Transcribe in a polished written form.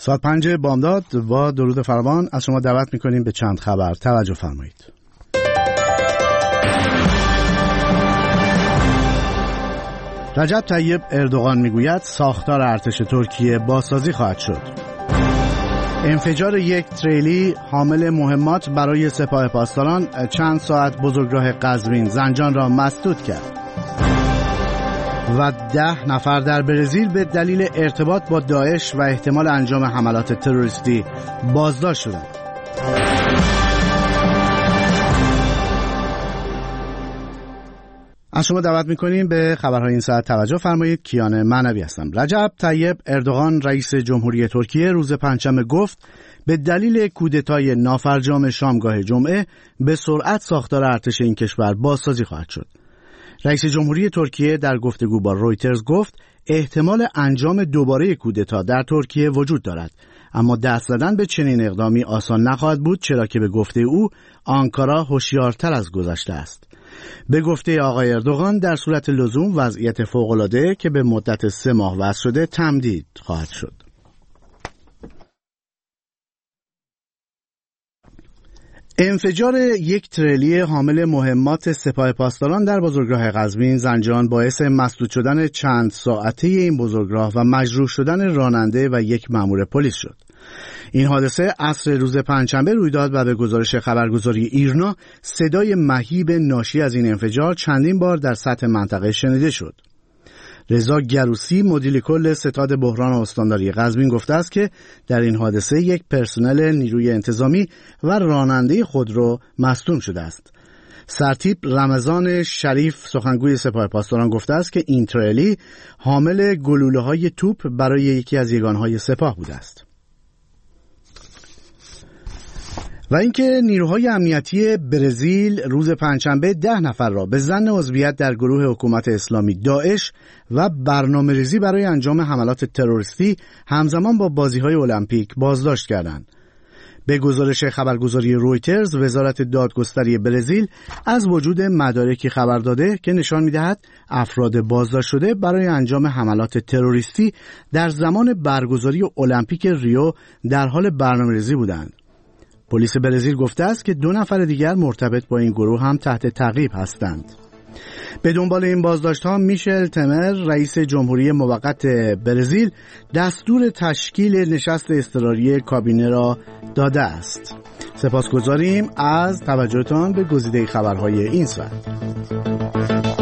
ساعت 5 بامداد با درود فراوان از شما دعوت میکنیم به چند خبر. توجه فرمایید. رجب طیب اردوغان میگوید ساختار ارتش ترکیه بازسازی خواهد شد. انفجار یک تریلی حامل مهمات برای سپاه پاسداران چند ساعت بزرگراه قزوین زنجان را مسدود کرد. و 10 نفر در برزیل به دلیل ارتباط با داعش و احتمال انجام حملات تروریستی بازداشت شدند. از شما دعوت میکنیم به خبرهای این ساعت توجه فرمایید. کیان معنوی هستم. رجب طیب اردوغان رئیس جمهوری ترکیه روز پنجشنبه گفت به دلیل کودتای نافرجام شامگاه جمعه به سرعت ساختار ارتش این کشور بازسازی خواهد شد. رئیس جمهوری ترکیه در گفتگو با رویترز گفت احتمال انجام دوباره کودتا در ترکیه وجود دارد، اما دست زدن به چنین اقدامی آسان نخواهد بود، چرا که به گفته او آنکارا هوشیارتر از گذشته است. به گفته آقای اردوغان در صورت لزوم وضعیت فوق‌العاده که به مدت 3 ماه وضع شده تمدید خواهد شد. انفجار یک تریلی حامل مهمات سپاه پاسداران در بزرگراه قزوین زنجان باعث مسدود شدن چند ساعته این بزرگراه و مجروح شدن راننده و یک مأمور پلیس شد. این حادثه عصر روز پنجشنبه روی داد و به گزارش خبرگزاری ایرنا صدای مهیب ناشی از این انفجار چندین بار در سطح منطقه شنیده شد. رضا گروسی مدیر کل ستاد بحران استانداری قزوین گفته است که در این حادثه یک پرسنل نیروی انتظامی و راننده خودرو مصدوم شده است. سرتیپ رمضان شریف سخنگوی سپاه پاسداران گفته است که این تریلی حامل گلوله‌های توپ برای یکی از یگانهای سپاه بوده است. و اینکه نیروهای امنیتی برزیل روز پنجشنبه 10 نفر را به ظن عضویت در گروه حکومت اسلامی داعش و برنامه‌ریزی برای انجام حملات تروریستی همزمان با بازی‌های المپیک بازداشت کردند. به گزارش خبرگزاری رویترز وزارت دادگستری برزیل از وجود مدارکی خبر داده که نشان می‌دهد افراد بازداشت شده برای انجام حملات تروریستی در زمان برگزاری المپیک ریو در حال برنامه‌ریزی بودند. پلیس برزیل گفته است که 2 نفر دیگر مرتبط با این گروه هم تحت تعقیب هستند. به دنبال این بازداشت‌ها میشل تمر رئیس جمهوری موقت برزیل دستور تشکیل نشست اضطراری کابینه را داده است. سپاسگزاریم از توجهتان به گزیده خبرهای این ساعت.